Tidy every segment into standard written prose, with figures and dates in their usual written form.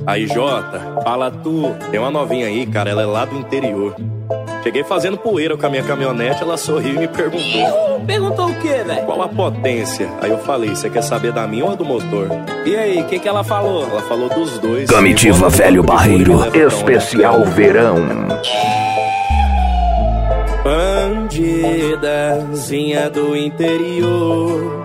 Aí, Jota, fala tu. Tem uma novinha aí, cara, ela é lá do interior. Cheguei fazendo poeira com a minha caminhonete, ela sorriu e me perguntou. Perguntou o quê, velho? Qual a potência? Aí eu falei, você quer saber da minha ou do motor? E aí, o que ela falou? Ela falou dos dois. Comitiva Velho Barreiro, especial verão. Bandidazinha do interior,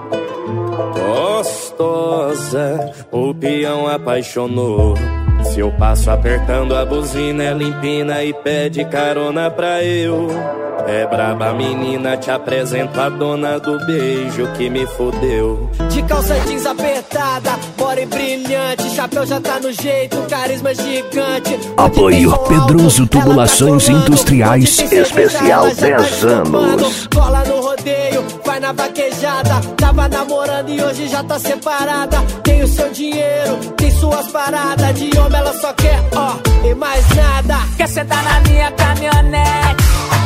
gostosa, o peão apaixonou. Se eu passo apertando a buzina, ela empina e pede carona pra eu. É braba a menina, te apresento a dona do beijo que me fodeu. De calça jeans apertada, body brilhante, chapéu já tá no jeito, carisma gigante. Apoio Pedroso Tubulações Industriais, especial 10 anos. Cola no rodeio, vai na vaquejada. Tava namorando e hoje já tá separada. Tem o seu dinheiro, tem suas paradas. De homem ela só quer, ó, e mais nada. Quer sentar na minha caminhonete,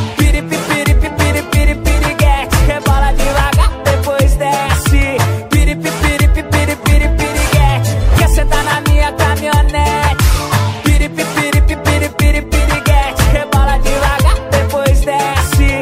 piriguete, rebola devagar, depois desce. Piriguete, quer sentar na minha caminhonete, piriguete, rebola devagar, depois desce.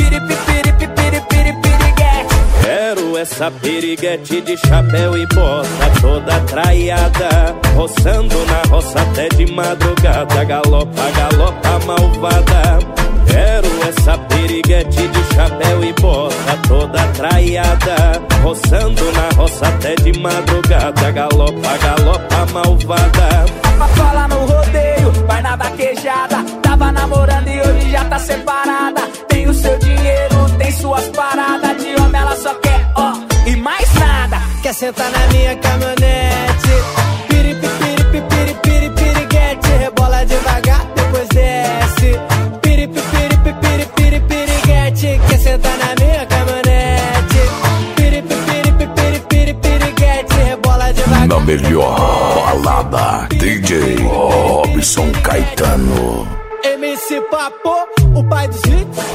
Piriguete. Quero essa piriguete de chapéu e bota toda traiada, roçando na roça até de madrugada. Galopa, galopa malvada. Quero essa piriguete de chapéu e bota toda traiada, roçando na roça até de madrugada. Galopa, galopa malvada. Cola no rodeio, vai na vaquejada. Tava namorando e hoje já tá separada. Tem o seu dinheiro, tem suas paradas. De homem ela só quer, ó, e mais nada. Quer sentar na minha caminhonete, piriguete, rebola devagar, depois desce. Piriguete, quer sentar na minha caminhonete, piriguete, rebola devagar. Na melhor balada, DJ Robson Caetano. MC Papo, o pai dos hits.